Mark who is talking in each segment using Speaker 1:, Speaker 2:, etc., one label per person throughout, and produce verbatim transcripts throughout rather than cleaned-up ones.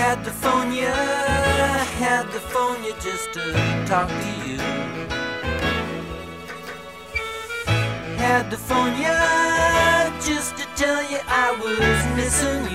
Speaker 1: Had to phone ya, had to phone ya just to talk to you. Had to phone ya just to tell you I was missing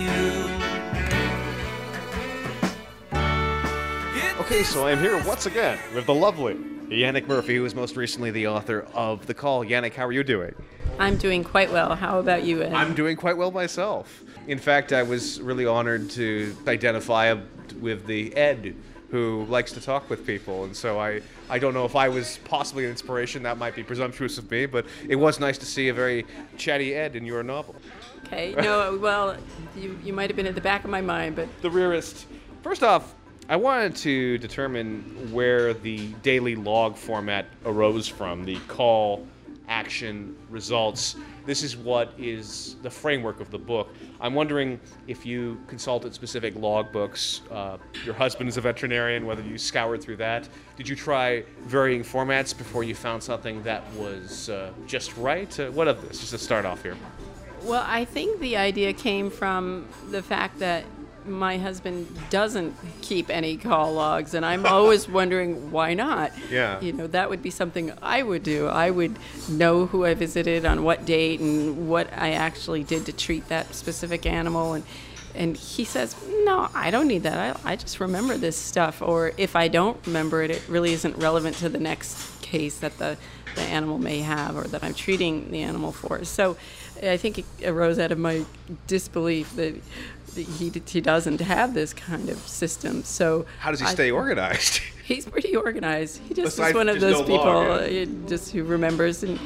Speaker 1: you.
Speaker 2: Okay, so I'm here once again with the lovely Yannick Murphy, who is most recently the author of The Call. Yannick, how are you doing?
Speaker 3: I'm doing quite well. How about you, Ed?
Speaker 2: I'm doing quite well myself. In fact, I was really honored to identify with the Ed who likes to talk with people, and so I, I don't know if I was possibly an inspiration. That might be presumptuous of me, but it was nice to see a very chatty Ed in your novel.
Speaker 3: Okay, no, well, you, you might have been at the back of my mind, but...
Speaker 2: The rearist. First off, I wanted to determine where the daily log format arose from, the call, action, results. This is what is the framework of the book. I'm wondering if you consulted specific log books. Uh, your husband is a veterinarian, whether you scoured through that. Did you try varying formats before you found something that was uh, just right? Uh, what of this, just to start off here?
Speaker 3: Well, I think the idea came from the fact that my husband doesn't keep any call logs, and I'm always wondering why not.
Speaker 2: Yeah.
Speaker 3: You know, that would be something I would do. I would know who I visited, on what date, and what I actually did to treat that specific animal. And and he says, no, I don't need that. I, I just remember this stuff. Or if I don't remember it, it really isn't relevant to the next case that the, the animal may have or that I'm treating the animal for. So I think it arose out of my disbelief that he he doesn't have this kind of system. So
Speaker 2: how does he
Speaker 3: I,
Speaker 2: stay organized?
Speaker 3: He's pretty organized. He just
Speaker 2: Besides
Speaker 3: is one of
Speaker 2: just
Speaker 3: those
Speaker 2: no
Speaker 3: people
Speaker 2: log, yeah.
Speaker 3: uh, just who remembers. And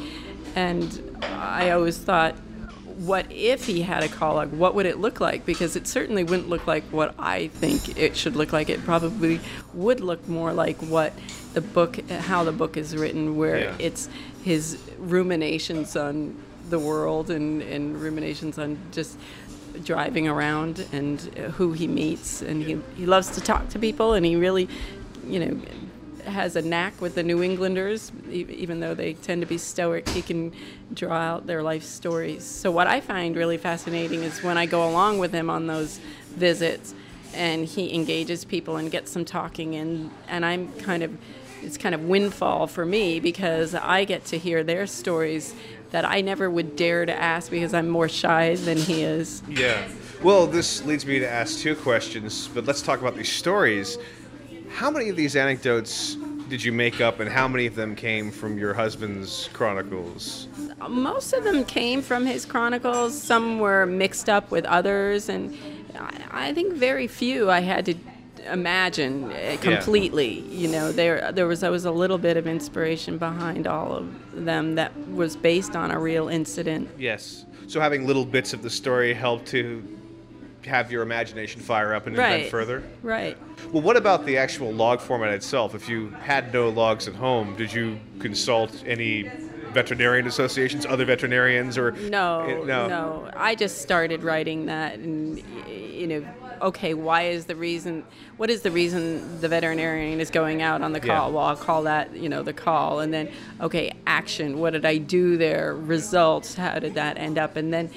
Speaker 3: and I always thought, what if he had a call log? What would it look like? Because it certainly wouldn't look like what I think it should look like. It probably would look more like what the book, how the book is written, where
Speaker 2: Yeah.
Speaker 3: it's his ruminations on the world and, and ruminations on just driving around and who he meets. And he, he loves to talk to people, and he really, you know, has a knack with the New Englanders. E- even though they tend to be stoic, he can draw out their life stories. So what I find really fascinating is when I go along with him on those visits and he engages people and gets them talking, and, and I'm kind of, it's kind of windfall for me because I get to hear their stories that I never would dare to ask because I'm more shy than he is.
Speaker 2: Yeah. Well, this leads me to ask two questions, but let's talk about these stories. How many of these anecdotes did you make up, and how many of them came from your husband's chronicles?
Speaker 3: Most of them came from his chronicles. Some were mixed up with others, and I, I think very few I had to imagine uh, completely. Yeah. You know, there there was always a little bit of inspiration behind all of them that was based on a real incident.
Speaker 2: Yes. So having little bits of the story helped to have your imagination fire up and
Speaker 3: Right.
Speaker 2: invent further?
Speaker 3: Right.
Speaker 2: Well, what about the actual log format itself? If you had no logs at home, did you consult any veterinarian associations, other veterinarians, or
Speaker 3: No,
Speaker 2: no?
Speaker 3: no. I just started writing that, and you know, okay, why is the reason? What is the reason the veterinarian is going out on the call?
Speaker 2: Yeah.
Speaker 3: Well, I'll call that, you know, the call, and then okay, action. What did I do there? Results. How did that end up? And then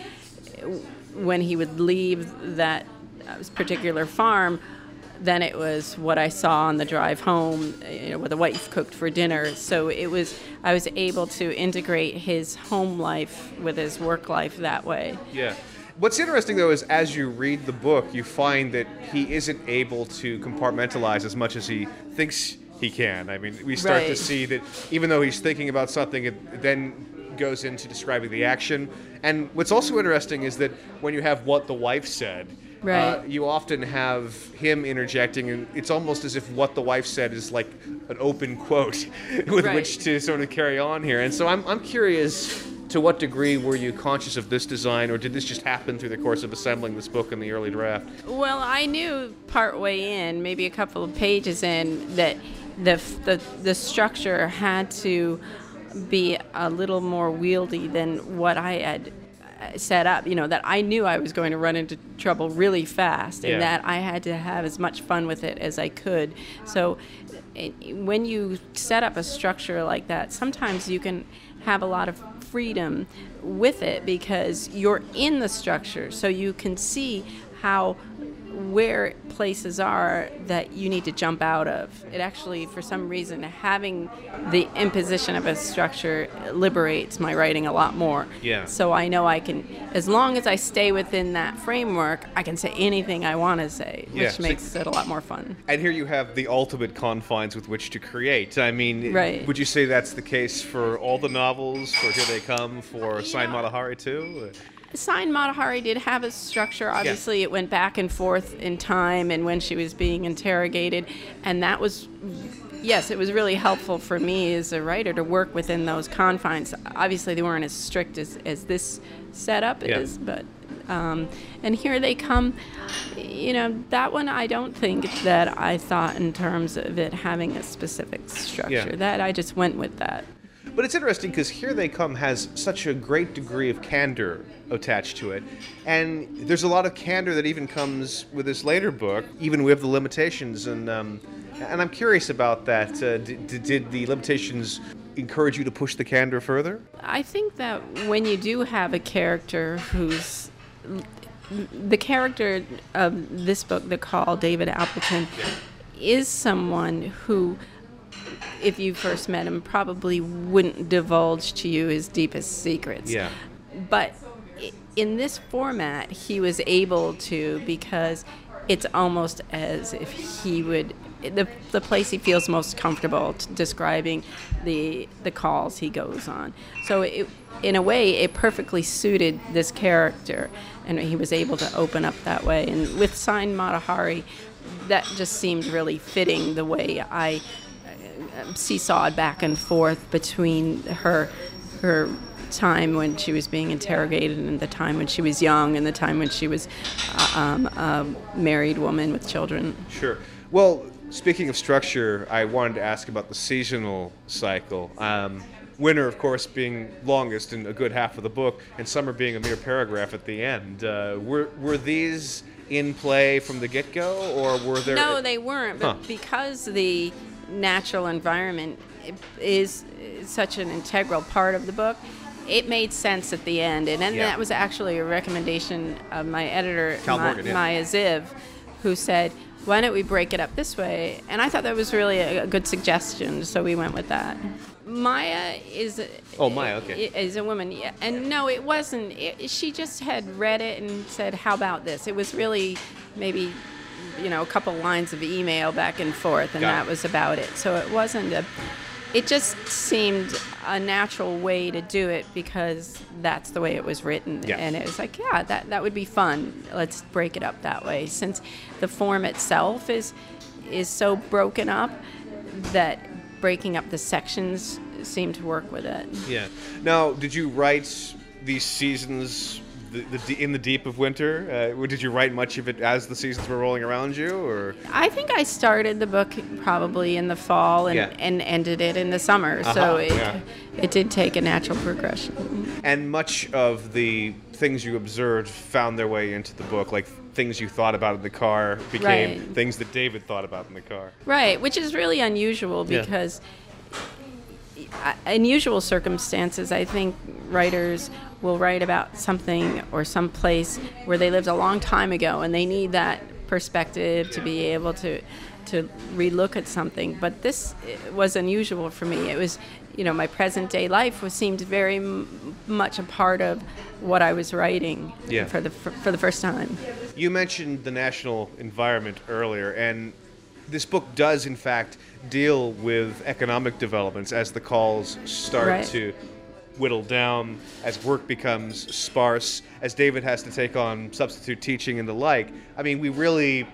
Speaker 3: when he would leave that particular farm, then it was what I saw on the drive home, you know, what the wife cooked for dinner. So it was, I was able to integrate his home life with his work life that way.
Speaker 2: Yeah. What's interesting, though, is as you read the book, you find that he isn't able to compartmentalize as much as he thinks he can. I mean, we start to
Speaker 3: Right.
Speaker 2: see that even though he's thinking about something, it then goes into describing the action. And what's also interesting is that when you have what the wife said,
Speaker 3: Right.
Speaker 2: uh, you often have him interjecting, and it's almost as if what the wife said is like an open quote with
Speaker 3: Right.
Speaker 2: which to sort of carry on here. And so I'm I'm curious, to what degree were you conscious of this design, or did this just happen through the course of assembling this book in the early draft?
Speaker 3: Well, I knew partway in, maybe a couple of pages in, that the the the structure had to be a little more wieldy than what I had set up. You know, that I knew I was going to run into trouble really fast, and
Speaker 2: Yeah.
Speaker 3: that I had to have as much fun with it as I could. So it, when you set up a structure like that, sometimes you can have a lot of freedom with it because you're in the structure, so you can see how where places are that you need to jump out of. It actually, for some reason, having the imposition of a structure liberates my writing a lot more.
Speaker 2: Yeah.
Speaker 3: So I know I can, as long as I stay within that framework, I can say anything I want to say, which
Speaker 2: Yeah, so-
Speaker 3: makes it a lot more fun.
Speaker 2: And here you have the ultimate confines with which to create. I mean,
Speaker 3: Right.
Speaker 2: would you say that's the case for all the novels, for Here They Come, for Sign
Speaker 3: know-
Speaker 2: Matahari too?
Speaker 3: Sign Matahari did have a structure. Obviously, it went back and forth in time and when she was being interrogated. And that was, yes, it was really helpful for me as a writer to work within those confines. Obviously, they weren't as strict as, as this setup
Speaker 2: Yeah.
Speaker 3: is, but. Um, and Here They Come, you know, that one I don't think that I thought in terms of it having a specific structure.
Speaker 2: Yeah.
Speaker 3: That I just went with that.
Speaker 2: But it's interesting because Here They Come has such a great degree of candor attached to it. And there's a lot of candor that even comes with this later book, even with the limitations. And um, and I'm curious about that. Uh, did, did the limitations encourage you to push the candor further?
Speaker 3: I think that when you do have a character who's the character of this book, The Call, David Appleton, is someone who, if you first met him, probably wouldn't divulge to you his deepest secrets.
Speaker 2: Yeah.
Speaker 3: But i- in this format, he was able to, because it's almost as if he would, the, the place he feels most comfortable t- describing the the calls he goes on. So it, in a way, it perfectly suited this character, and he was able to open up that way. And with Sign Matahari, that just seemed really fitting the way I uh, seesawed back and forth between her her time when she was being interrogated and the time when she was young and the time when she was uh, um, a married woman with children.
Speaker 2: Sure. Well, speaking of structure, I wanted to ask about the seasonal cycle. Um, winter, of course, being longest in a good half of the book, and summer being a mere paragraph at the end. Uh, were were these in play from the get-go, or were there?
Speaker 3: No, they weren't. But
Speaker 2: Huh.
Speaker 3: because the natural environment is such an integral part of the book, it made sense at the end. And then
Speaker 2: Yeah.
Speaker 3: that was actually a recommendation of my editor,
Speaker 2: Cal
Speaker 3: Ma-
Speaker 2: Morgan, yeah.
Speaker 3: Maya Ziv, who said, why don't we break it up this way? And I thought that was really a, a good suggestion, so we went with that. Maya is a,
Speaker 2: Oh, Maya, okay.
Speaker 3: is a woman, yeah. And no, it wasn't. It, she just had read it and said, how about this? It was really maybe, you know, a couple lines of email back and forth, and
Speaker 2: Got
Speaker 3: that
Speaker 2: it.
Speaker 3: was about it. So it wasn't a, it just seemed a natural way to do it because that's the way it was written.
Speaker 2: Yeah.
Speaker 3: And it was like, yeah, that, that would be fun. Let's break it up that way. Since the form itself is is so broken up that breaking up the sections seemed to work with it.
Speaker 2: Yeah. Now, did you write these seasons the, the, in the deep of winter? Uh, did you write much of it as the seasons were rolling around you, or?
Speaker 3: I think I started the book probably in the fall and,
Speaker 2: Yeah.
Speaker 3: and ended it in the summer.
Speaker 2: Uh-huh,
Speaker 3: So it,
Speaker 2: yeah.
Speaker 3: it did take a natural progression.
Speaker 2: And much of the things you observed found their way into the book, like things you thought about in the car became
Speaker 3: Right.
Speaker 2: things that David thought about in the car.
Speaker 3: Right, which is really unusual
Speaker 2: Yeah.
Speaker 3: because uh, in usual circumstances, I think writers will write about something or some place where they lived a long time ago and they need that perspective to be able to to relook at something. But this uh, was unusual for me. It was, you know, my present day life was seemed very m- much a part of what I was writing
Speaker 2: Yeah.
Speaker 3: for the for, for the first time.
Speaker 2: You mentioned the national environment earlier, and this book does, in fact, deal with economic developments as the calls start
Speaker 3: Right.
Speaker 2: to whittle down, as work becomes sparse, as David has to take on substitute teaching and the like. I mean, we really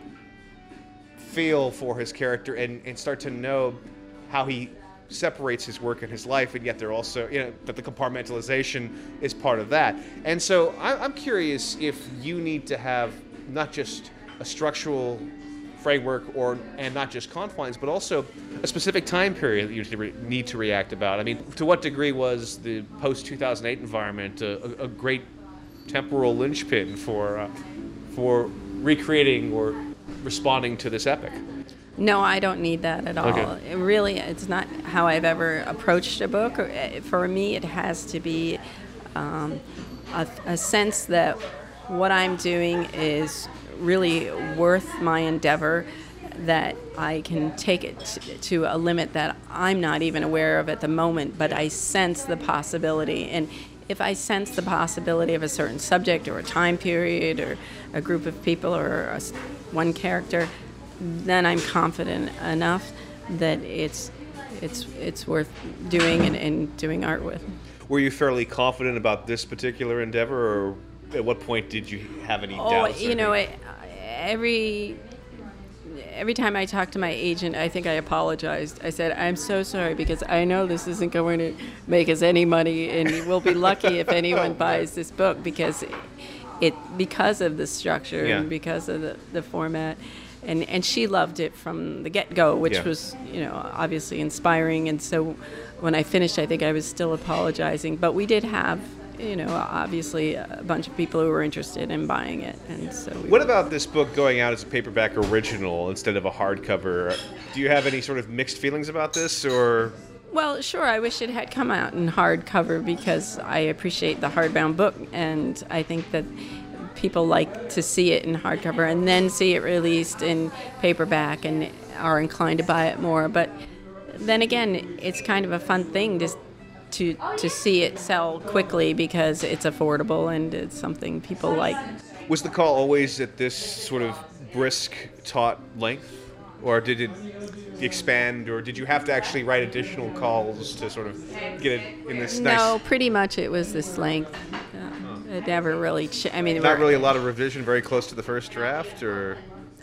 Speaker 2: feel for his character and, and start to know how he separates his work and his life, and yet they're also, you know, that the compartmentalization is part of that. And so I, I'm curious if you need to have not just a structural framework or and not just confines, but also a specific time period that you need to, re- need to react about. I mean, to what degree was the post two thousand eight environment a, a, a great temporal linchpin for uh, for recreating or responding to this epic?
Speaker 3: No, I don't need that at all.
Speaker 2: Okay.
Speaker 3: It really, it's not how I've ever approached a book. For me, it has to be um, a, a sense that what I'm doing is really worth my endeavor, that I can take it t- to a limit that I'm not even aware of at the moment, but I sense the possibility. And if I sense the possibility of a certain subject or a time period or a group of people or a, s- one character, then I'm confident enough that it's it's it's worth doing and, and doing art with.
Speaker 2: Were you fairly confident about this particular endeavor, or at what point did you have any
Speaker 3: Oh,
Speaker 2: doubts? or
Speaker 3: you know,
Speaker 2: any-
Speaker 3: I, every every time I talk to my agent, I think I apologized. I said, I'm so sorry because I know this isn't going to make us any money, and we'll be lucky if anyone buys this book because it because of the structure
Speaker 2: Yeah.
Speaker 3: and because of the, the format. And and she loved it from the get-go, which
Speaker 2: Yeah.
Speaker 3: was, you know, obviously inspiring. And so when I finished, I think I was still apologizing. But we did have, you know, obviously a bunch of people who were interested in buying it. And so we
Speaker 2: What about this book going out as a paperback original instead of a hardcover? Do you have any sort of mixed feelings about this, or?
Speaker 3: Well, sure. I wish it had come out in hardcover because I appreciate the hardbound book, and I think that people like to see it in hardcover and then see it released in paperback and are inclined to buy it more. But then again, it's kind of a fun thing to to to see it sell quickly because it's affordable and it's something people like.
Speaker 2: Was the call always at this sort of brisk, taut length? Or did it expand, or did you have to actually write additional calls to sort of get it in this nice...
Speaker 3: No, pretty much it was this length. Uh, it never really. Ch- I mean,
Speaker 2: Not
Speaker 3: we're-
Speaker 2: really a lot of revision, very close to the first draft, or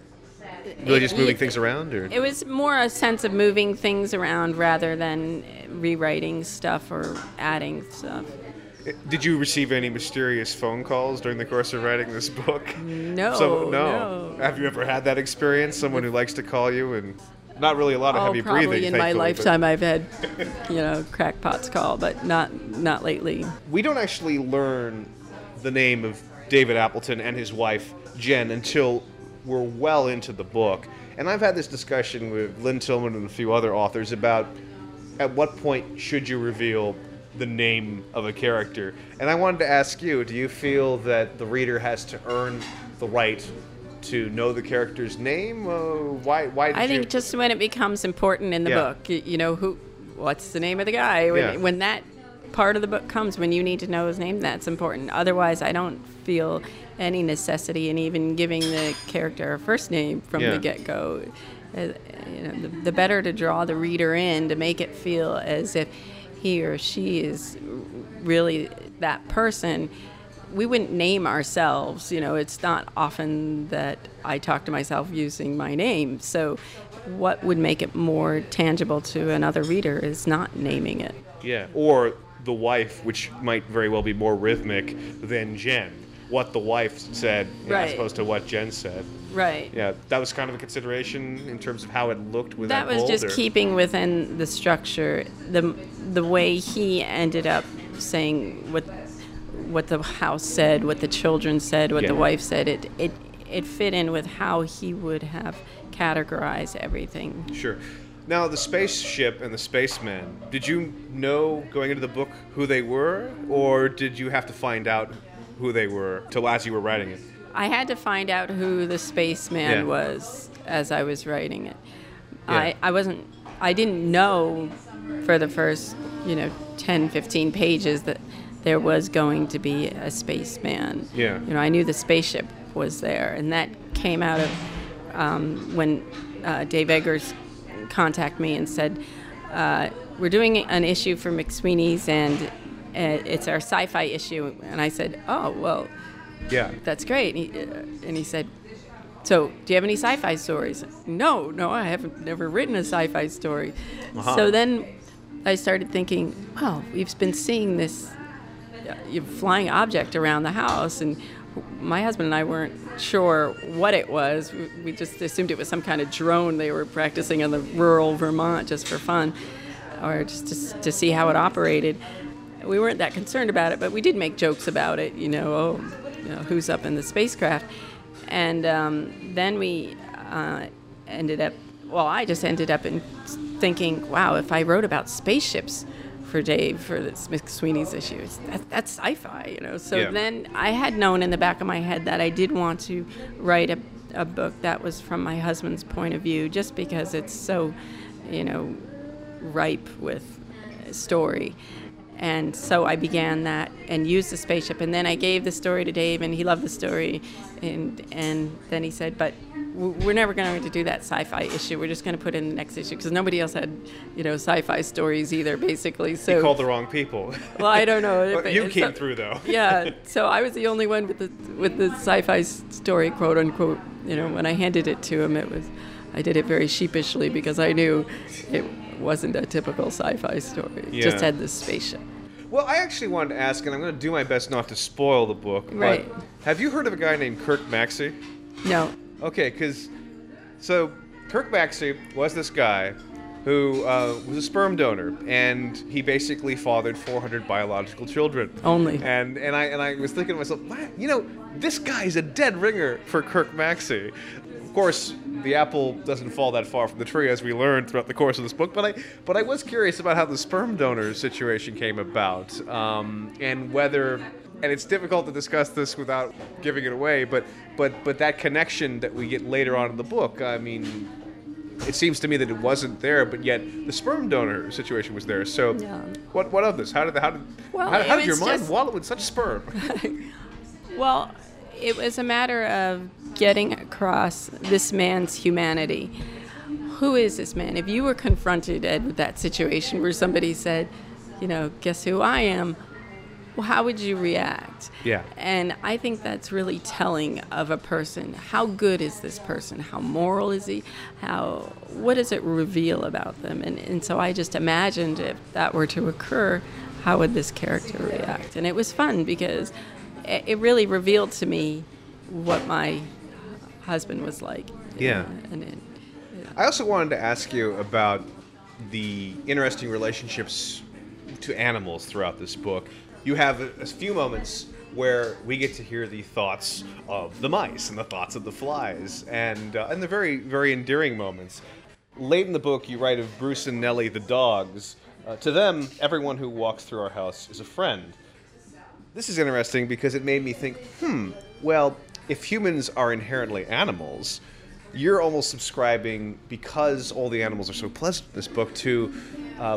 Speaker 2: really just moving things around, or?
Speaker 3: It was more a sense of moving things around rather than rewriting stuff or adding stuff.
Speaker 2: Did you receive any mysterious phone calls during the course of writing this book?
Speaker 3: No,
Speaker 2: Some-
Speaker 3: no.
Speaker 2: Have you ever had that experience? Someone who likes to call you and not really a lot of
Speaker 3: Oh,
Speaker 2: heavy
Speaker 3: probably
Speaker 2: breathing.
Speaker 3: in my
Speaker 2: thankfully, but-
Speaker 3: lifetime I've had, you know, crackpots call, but not not lately.
Speaker 2: We don't actually learn the name of David Appleton and his wife Jen until we're well into the book. And I've had this discussion with Lynn Tillman and a few other authors about at what point should you reveal the name of a character. And I wanted to ask you, do you feel that the reader has to earn the right to know the character's name? Uh, why why did
Speaker 3: I think
Speaker 2: you...
Speaker 3: just when it becomes important in the
Speaker 2: Yeah.
Speaker 3: book, you, you know, who, what's the name of the guy? When,
Speaker 2: Yeah.
Speaker 3: when that part of the book comes, when you need to know his name, that's important. Otherwise, I don't feel any necessity in even giving the character a first name from
Speaker 2: Yeah.
Speaker 3: the get-go. Uh, you know, the, the better to draw the reader in to make it feel as if he or she is really that person. We wouldn't name ourselves, you know, it's not often that I talk to myself using my name. So what would make it more tangible to another reader is not naming it.
Speaker 2: Yeah, or the wife, which might very well be more rhythmic than Jen. What the wife said, you know, as
Speaker 3: Right.
Speaker 2: opposed to what Jen said.
Speaker 3: Right.
Speaker 2: Yeah, that was kind of a consideration in terms of how it looked with that,
Speaker 3: That was
Speaker 2: bold,
Speaker 3: just
Speaker 2: or-
Speaker 3: keeping within the structure. The the way he ended up saying what what the house said, what the children said, what
Speaker 2: Yeah.
Speaker 3: the wife said, it it it fit in with how he would have categorized everything.
Speaker 2: Sure. Now, the spaceship and the spacemen, did you know going into the book who they were, or did you have to find out who they were till as you were writing it?
Speaker 3: I had to find out who the spaceman
Speaker 2: Yeah.
Speaker 3: was as I was writing it.
Speaker 2: Yeah.
Speaker 3: I, I wasn't, I didn't know for the first, you know, ten, fifteen pages that there was going to be a spaceman.
Speaker 2: Yeah.
Speaker 3: You know, I knew the spaceship was there, and that came out of um, when uh, Dave Eggers contacted me and said, uh, we're doing an issue for McSweeney's, and uh, it's our sci-fi issue. And I said, oh, well,
Speaker 2: Yeah.
Speaker 3: that's great. And he, uh, and he said, so do you have any sci-fi stories? No, no, I haven't never written a sci-fi story.
Speaker 2: Uh-huh.
Speaker 3: So then I started thinking, well, we've been seeing this uh, flying object around the house, and my husband and I weren't sure what it was. We- We just assumed it was some kind of drone they were practicing in the rural Vermont just for fun, or just to, to see how it operated. We weren't that concerned about it, but we did make jokes about it, you know, oh, you know, who's up in the spacecraft. And um, then we uh, ended up, well, I just ended up in thinking, wow, if I wrote about spaceships for Dave for the McSweeney's issues, that, that's sci-fi, you know. So
Speaker 2: Yeah.
Speaker 3: then I had known in the back of my head that I did want to write a, a book that was from my husband's point of view, just because it's so, you know, ripe with story. And so I began that and used the spaceship. And then I gave the story to Dave, and he loved the story. And and then he said, but we're never going to do that sci-fi issue. We're just going to put in the next issue, because nobody else had, you know, sci-fi stories either, basically. So
Speaker 2: You called the wrong people.
Speaker 3: Well, I don't know.
Speaker 2: Well, you
Speaker 3: so,
Speaker 2: came through, though.
Speaker 3: Yeah, so I was the only one with the with the sci-fi story, quote unquote. You know, when I handed it to him, it was, I did it very sheepishly because I knew it wasn't a typical sci-fi story. It
Speaker 2: Yeah.
Speaker 3: just had this spaceship.
Speaker 2: Well, I actually wanted to ask, and I'm going to do my best not to spoil the book. but
Speaker 3: Right.
Speaker 2: Have you heard of a guy named Kirk Maxey?
Speaker 3: No.
Speaker 2: Okay, because so Kirk Maxey was this guy who uh, was a sperm donor, and he basically fathered four hundred biological children.
Speaker 3: Only.
Speaker 2: And and I and I was thinking to myself, "Wow, you know, this guy's a dead ringer for Kirk Maxey." Of course, the apple doesn't fall that far from the tree, as we learned throughout the course of this book. But I but I was curious about how the sperm donor situation came about, um, and whether. And it's difficult to discuss this without giving it away, but but but that connection that we get later on in the book, I mean, it seems to me that it wasn't there, but yet the sperm donor situation was there. So,
Speaker 3: Yeah.
Speaker 2: what what of this? How did how did
Speaker 3: Well,
Speaker 2: how, how
Speaker 3: it
Speaker 2: did your
Speaker 3: was
Speaker 2: mind
Speaker 3: just-
Speaker 2: wallow in such sperm?
Speaker 3: Well, it was a matter of getting across this man's humanity. Who is this man? If you were confronted, Ed, with that situation where somebody said, you know, guess who I am? Well, how would you react?
Speaker 2: Yeah.
Speaker 3: And I think that's really telling of a person. How good is this person? How moral is he? How, what does it reveal about them? And, and so I just imagined if that were to occur, how would this character react? And it was fun because it, it really revealed to me what my husband was like.
Speaker 2: Yeah.
Speaker 3: And it,
Speaker 2: I also wanted to ask you about the interesting relationships to animals throughout this book. You have a, a few moments where we get to hear the thoughts of the mice and the thoughts of the flies, and uh, and the very, very endearing moments. Late in the book, you write of Bruce and Nellie, the dogs. Uh, to them, everyone who walks through our house is a friend. This is interesting because it made me think, hmm, well, if humans are inherently animals, you're almost subscribing, because all the animals are so pleasant in this book, to uh,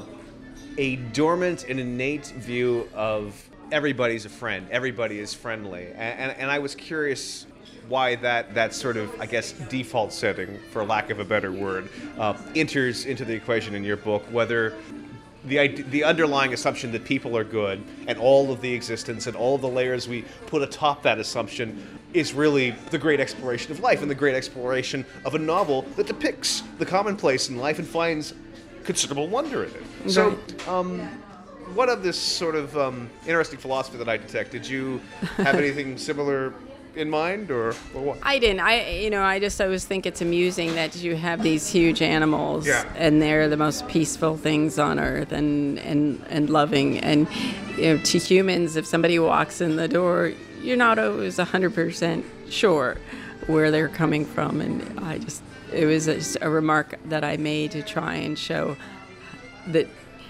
Speaker 2: a dormant and innate view of everybody's a friend, everybody is friendly. And, and, and I was curious why that, that sort of, I guess, default setting, for lack of a better word, uh, enters into the equation in your book, whether the, the underlying assumption that people are good and all of the existence and all of the layers we put atop that assumption is really the great exploration of life and the great exploration of a novel that depicts the commonplace in life and finds considerable wonder in it. So,
Speaker 3: Right.
Speaker 2: um, what of this sort of um, interesting philosophy that I detect? Did you have anything similar in mind, or, or what?
Speaker 3: I didn't. I, you know, I just always think it's amusing that you have these huge animals,
Speaker 2: Yeah.
Speaker 3: and they're the most peaceful things on earth, and, and, and loving. And you know, to humans, if somebody walks in the door, you're not always one hundred percent sure where they're coming from. And I just, it was just a remark that I made to try and show that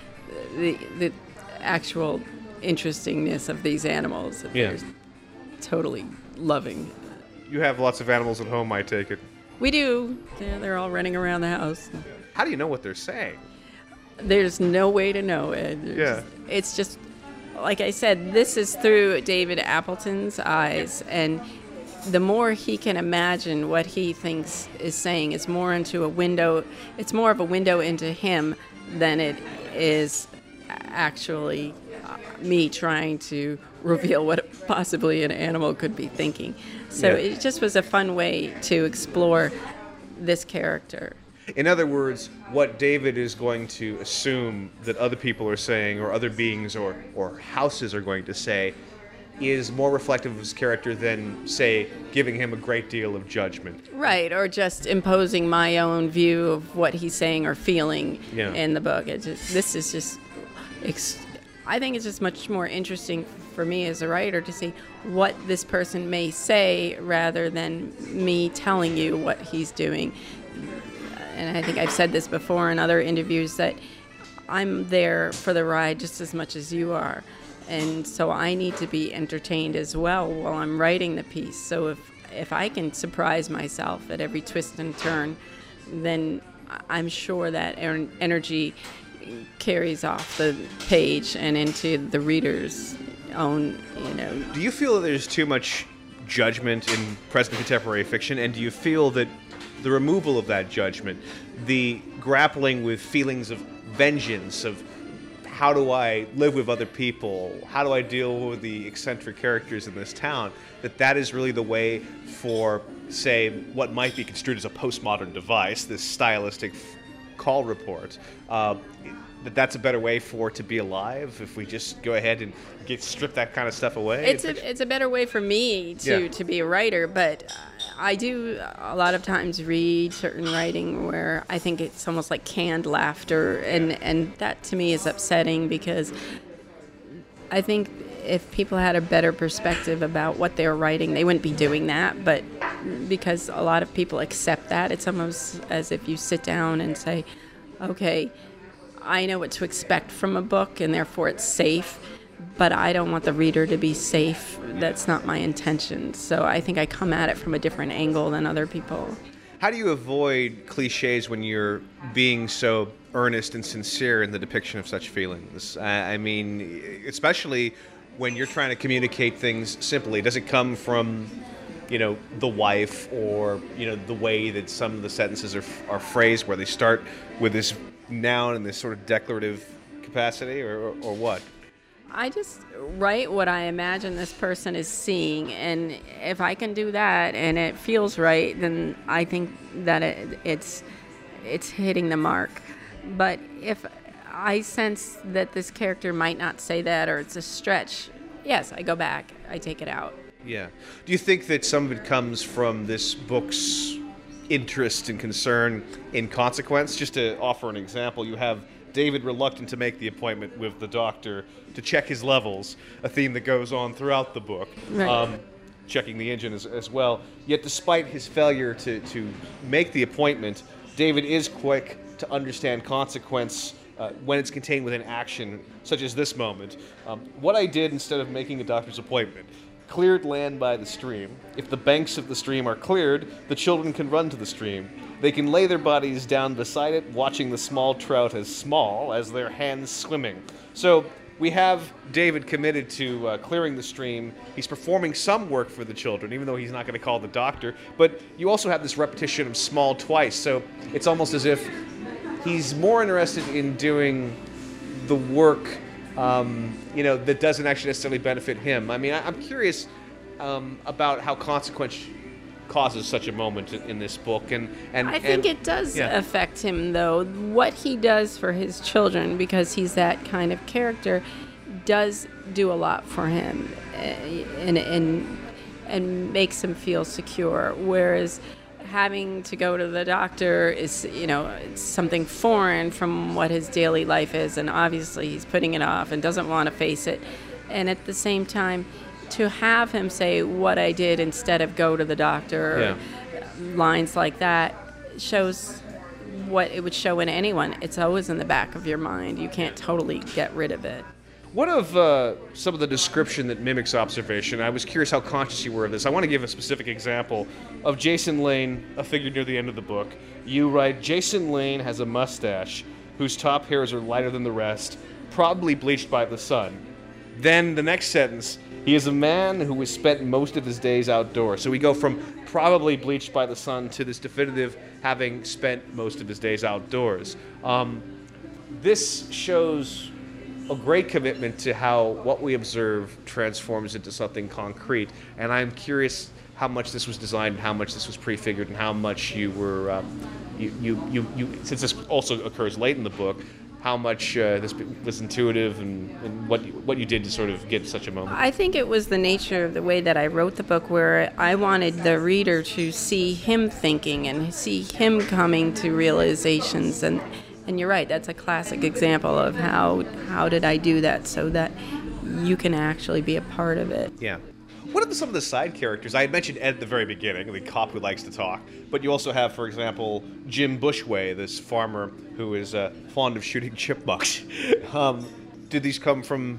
Speaker 3: the the actual interestingness of these animals. That
Speaker 2: Yeah.
Speaker 3: they're totally loving.
Speaker 2: You have lots of animals at home, I take it.
Speaker 3: We do. Yeah, they're all running around the house.
Speaker 2: How do you know what they're saying?
Speaker 3: There's no way to know it. There's
Speaker 2: Yeah.
Speaker 3: just- it's just, like I said, this is through David Appleton's eyes, and the more he can imagine what he thinks is saying, it's more into a window. It's more of a window into him than it is actually uh, me trying to reveal what possibly an animal could be thinking. So
Speaker 2: Yeah.
Speaker 3: it just was a fun way to explore this character.
Speaker 2: In other words, what David is going to assume that other people are saying, or other beings or, or houses are going to say, is more reflective of his character than, say, giving him a great deal of judgment.
Speaker 3: Right, or just imposing my own view of what he's saying or feeling
Speaker 2: Yeah.
Speaker 3: in the book. It just, this is just, ex- I think it's just much more interesting for me as a writer to see what this person may say rather than me telling you what he's doing. And I think I've said this before in other interviews, that I'm there for the ride just as much as you are. And so I need to be entertained as well while I'm writing the piece. So if if I can surprise myself at every twist and turn, then I'm sure that en- energy carries off the page and into the reader's own, you know.
Speaker 2: Do you feel that there's too much judgment in present contemporary fiction, and do you feel that the removal of that judgment, the grappling with feelings of vengeance, of how do I live with other people, how do I deal with the eccentric characters in this town, that that is really the way for, say, what might be construed as a postmodern device, this stylistic f- call report, uh, that that's a better way for it to be alive if we just go ahead and get strip that kind of stuff away?
Speaker 3: It's a, it's a better way for me to,
Speaker 2: Yeah.
Speaker 3: to be a writer, but I do a lot of times read certain writing where I think it's almost like canned laughter, and, and that to me is upsetting, because I think if people had a better perspective about what they're writing, they wouldn't be doing that. But because a lot of people accept that, it's almost as if you sit down and say, okay, I know what to expect from a book, and therefore it's safe, but I don't want the reader to be safe. That's not my intention. So I think I come at it from a different angle than other people.
Speaker 2: How do you avoid cliches when you're being so earnest and sincere in the depiction of such feelings? I I mean, especially when you're trying to communicate things simply. Does it come from, you know, the wife, or, you know, the way that some of the sentences are, are phrased, where they start with this noun in this sort of declarative capacity, or, or, or what?
Speaker 3: I just write what I imagine this person is seeing, and if I can do that and it feels right, then I think that it, it's it's hitting the mark. But if I sense that this character might not say that, or it's a stretch, yes, I go back, I take it out.
Speaker 2: Yeah. Do you think that some of it comes from this book's interest and concern in consequence? Just to offer an example, you have David reluctant to make the appointment with the doctor to check his levels, a theme that goes on throughout the book,
Speaker 3: Right.
Speaker 2: um, checking the engine as, as well. Yet despite his failure to, to make the appointment, David is quick to understand consequence uh, when it's contained within action, such as this moment. Um, what I did instead of making a doctor's appointment: cleared land by the stream. If the banks of the stream are cleared, the children can run to the stream. They can lay their bodies down beside it, watching the small trout as small as their hands swimming. So we have David committed to uh, clearing the stream. He's performing some work for the children, even though he's not going to call the doctor. But you also have this repetition of small twice, so it's almost as if he's more interested in doing the work Um, you know, that doesn't actually necessarily benefit him. I mean, I, I'm curious um, about how consequence causes such a moment in, in this book, and and
Speaker 3: I think
Speaker 2: and,
Speaker 3: it does
Speaker 2: yeah.
Speaker 3: affect him, though. What he does for his children, because he's that kind of character, does do a lot for him, uh, and and and makes him feel secure. Whereas having to go to the doctor is, you know, it's something foreign from what his daily life is, and obviously he's putting it off and doesn't want to face it. And at the same time, to have him say what I did instead of go to the doctor, or
Speaker 2: Yeah.
Speaker 3: lines like that, shows what it would show in anyone. It's always in the back of your mind. You can't totally get rid of it.
Speaker 2: What of uh, some of the description that mimics observation? I was curious how conscious you were of this. I want to give a specific example of Jason Lane, a figure near the end of the book. You write, Jason Lane has a mustache whose top hairs are lighter than the rest, probably bleached by the sun. Then the next sentence, he is a man who has spent most of his days outdoors. So we go from probably bleached by the sun to this definitive having spent most of his days outdoors. Um, this shows a great commitment to how what we observe transforms into something concrete. And I'm curious how much this was designed, and how much this was prefigured, and how much you were, uh, you, you, you, you, since this also occurs late in the book, how much uh, this was intuitive, and, and what you, what you did to sort of get such a moment.
Speaker 3: I think it was the nature of the way that I wrote the book, where I wanted the reader to see him thinking and see him coming to realizations. And, and you're right, that's a classic example of how how did I do that so that you can actually be a part of it.
Speaker 2: Yeah. What are the, some of the side characters? I had mentioned Ed at the very beginning, the cop who likes to talk. But you also have, for example, Jim Bushway, this farmer who is uh, fond of shooting chipmunks. um, did these come from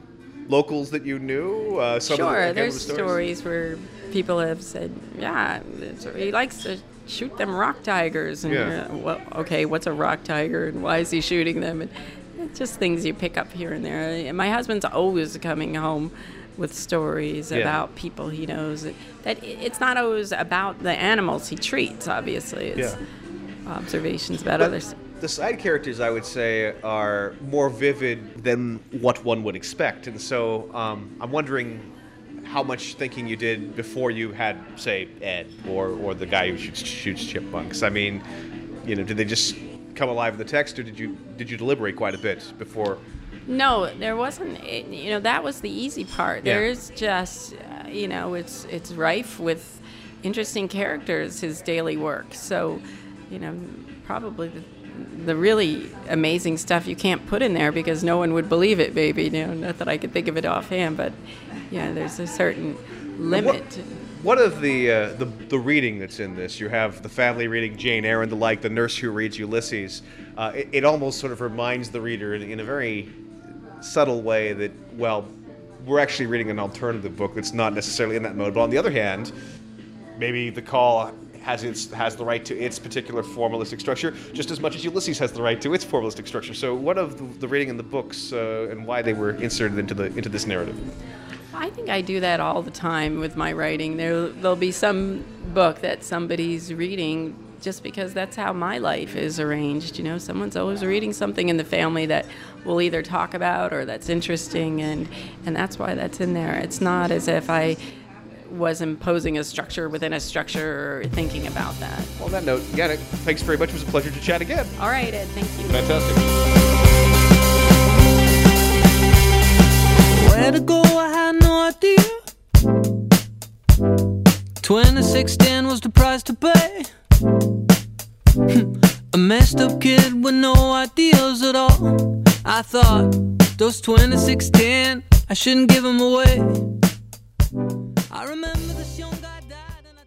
Speaker 2: locals that you knew? Uh, some
Speaker 3: Sure,
Speaker 2: of the, again,
Speaker 3: there's
Speaker 2: the
Speaker 3: stories where people have said, yeah, it's, he likes to shoot them rock tigers. And
Speaker 2: Yeah.
Speaker 3: you're, well, okay, what's a rock tiger and why is he shooting them? And it's just things you pick up here and there. And my husband's always coming home with stories
Speaker 2: Yeah.
Speaker 3: about people he knows. That it's not always about the animals he treats, obviously. It's observations about
Speaker 2: But
Speaker 3: others.
Speaker 2: the side characters, I would say, are more vivid than what one would expect. And so um, I'm wondering how much thinking you did before you had, say, Ed or, or the guy who shoots, shoots chipmunks. I mean, you know, did they just come alive in the text, or did you did you deliberate quite a bit before?
Speaker 3: No, there wasn't. It, you know, that was the easy part.
Speaker 2: Yeah.
Speaker 3: There is just, uh, you know, it's it's rife with interesting characters. His daily work. So, you know, probably the, the really amazing stuff you can't put in there because no one would believe it. Maybe, you know, not that I could think of it offhand, but yeah, there's a certain limit.
Speaker 2: What of the, uh, the the reading that's in this? You have the family reading Jane Eyre and the like, the nurse who reads Ulysses. Uh, it, it almost sort of reminds the reader in, in a very subtle way that, well, we're actually reading an alternative book that's not necessarily in that mode. But on the other hand, maybe The Call has its has the right to its particular formalistic structure, just as much as Ulysses has the right to its formalistic structure. So, what of the, the reading in the books uh, and why they were inserted into the into this narrative?
Speaker 3: I think I do that all the time with my writing. There, there'll be some book that somebody's reading just because that's how my life is arranged. You know, someone's always reading something in the family that we'll either talk about or that's interesting, and, and that's why that's in there. It's not as if I was imposing a structure within a structure or thinking about that.
Speaker 2: Well, on that note, Yannick, thanks very much. It was a pleasure to chat again.
Speaker 3: All right, Ed, thank you.
Speaker 2: Fantastic.
Speaker 1: Where to go, I had no idea. twenty sixteen was the price to pay. A messed up kid with no ideals at all. I thought, those twenty sixteen, I shouldn't give them away.